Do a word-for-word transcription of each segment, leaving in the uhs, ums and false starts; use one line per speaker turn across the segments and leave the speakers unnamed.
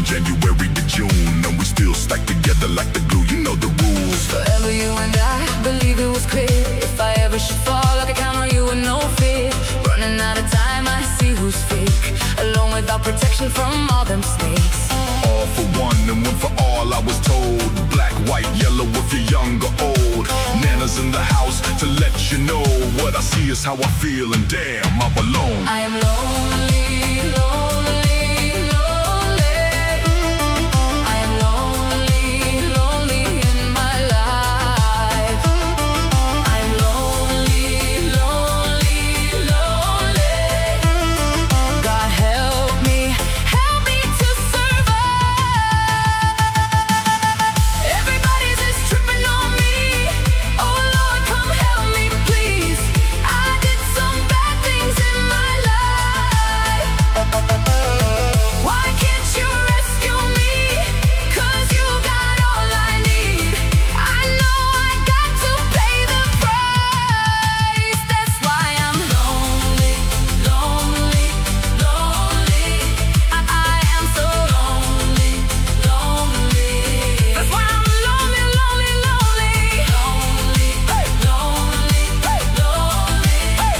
January to June, and we still stack together like the glue. You know the rules.
Forever you and I, believe it was clear. If I ever should fall, I could count on you with no fear. Running out of time, I see who's fake, alone without protection from all them snakes.
All for one and one for all, I was told. Black, white, yellow, if you're young or old. Nana's in the house to let you know what I see is how I feel, and damn, I'm alone.
I am lonely, lonely, lonely. I am lonely, lonely in my life. I am lonely, lonely, lonely. God help me, help me to survive. Everybody's just tripping on me. Oh Lord, come help me please. I did some bad things in my life. Why can't you rescue me? 'Cause you got all I need. I know I got to pay the price. That's why I'm lonely, lonely, lonely. I, I am so lonely, lonely. That's why I'm lonely, lonely, lonely. Lonely, lonely, lonely.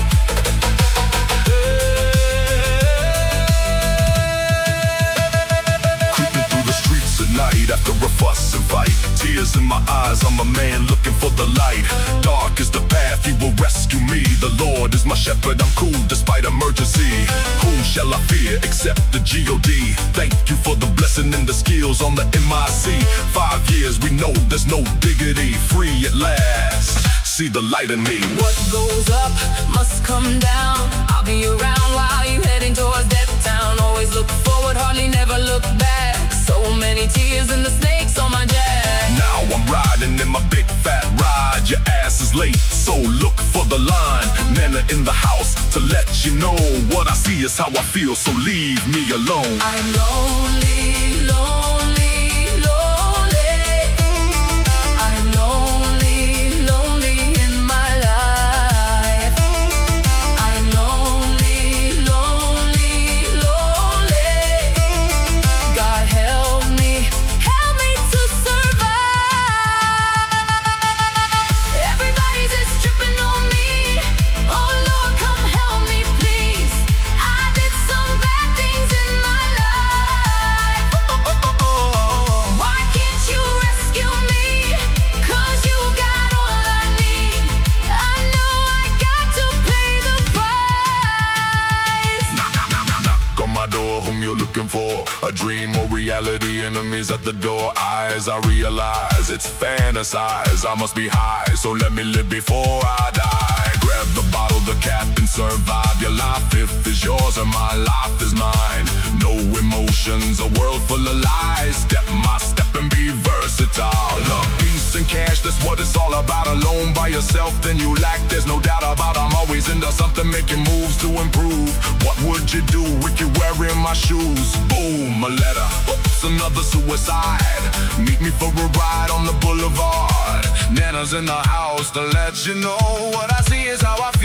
Creeping through the streets at night after a fuss and fight. Tears in my eyes, I'm a man looking for the light. Dark is the path, he will rescue me. The Lord is my shepherd, I'm cool despite emergency. Whom shall I fear except the G O D? Thank you for the blessing and the skills on the M I C. Five years, we know there's no diggity. Free at last, see the light in me.
What goes up must come down. I'll be around while you heading towards Death Town. Always look forward, hardly never look back. So many tears and the snakes on my jack.
Now I'm riding in my big fat ride. Your ass is late, so look for the line. Nana in the house to let you know what I see is how I feel, so leave me alone.
I'm lonely, lonely, lonely. I'm lonely, lonely in my life. I'm lonely, lonely, lonely. God help me, help me to survive. Everybody's just tripping on me. Oh Lord, come help me please. I did some bad things in my life. Why can't you rescue me? 'Cause you got all I need. I know I got to pay the price.
Knock on my door, whom you're looking for? A dream or reality, enemies at the door. Eyes, I realize it's fantasize. I must be high, so let me live before I die. Grab the bottle, the cap, and survive. Your life if is yours and my life is mine. No emotions, a world full of lies. Step my step and be versatile. Love, peace, and cash, that's what it's all about. Alone by yourself, then you lack. There's no doubt about I'm always into something, making moves to improve. What would you do if you're wearing my shoes? Boom, a letter, oops, another suicide. Meet me for a ride on the boulevard. Nana's in the house to let you know what I see is how I feel.